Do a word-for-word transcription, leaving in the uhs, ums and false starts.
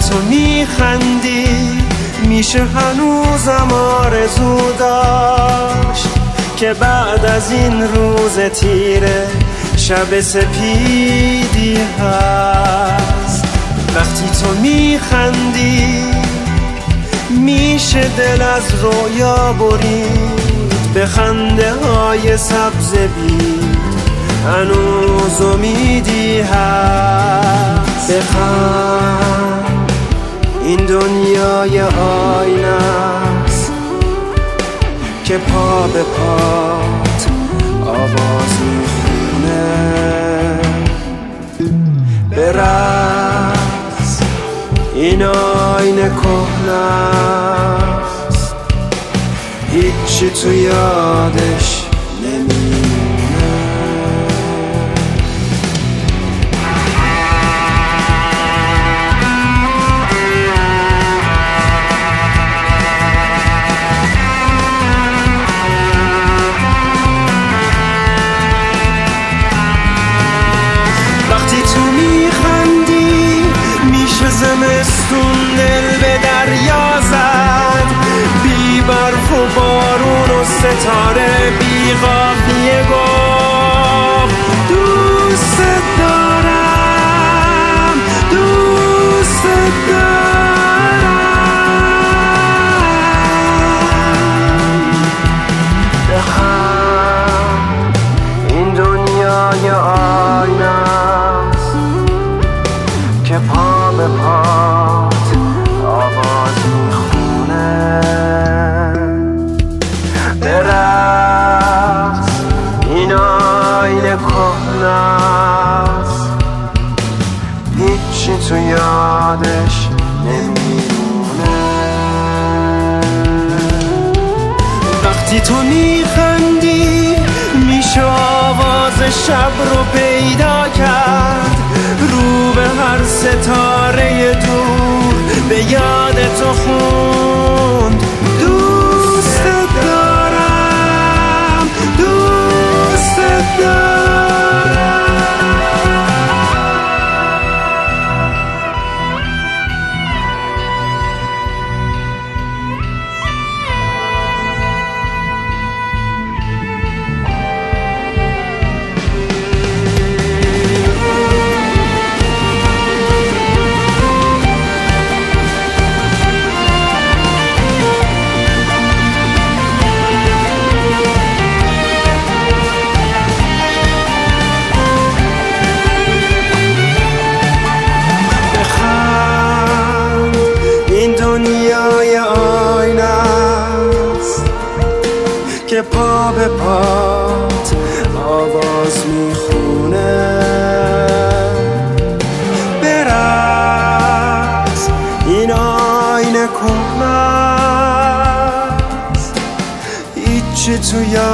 تو میخندی میشه هنوزم آرزو داشت که بعد از این روز تیره شب سپیدی هست. وقتی تو میخندی میشه دل از رویا برید، به خنده های سبز بید هنوز امیدی هست. بخند این دنیای آینه است که پا به پات آواز میخونه. برقص این آینه کهنه است، هیچی تو یادش نمیمونه. زمستون دل به دریا زد، بی برف و بارون و ستاره بی قافیه گفت دوست دارم دوست دارم. بخند این دنیای آینه است که پا به پات آواز میخونه. برقص این آینه کهنه است، هیچی تو یادش نمیمونه. وقتی تو میخندی میشه آواز شب رو پیدا کرد، رو به هر ستاره دور به یاد تو خوند دوست دارم دوست دارم. دنیای آینه است که پا به پات آواز میخونه. برقص این آینه کهنه است، هیچی تو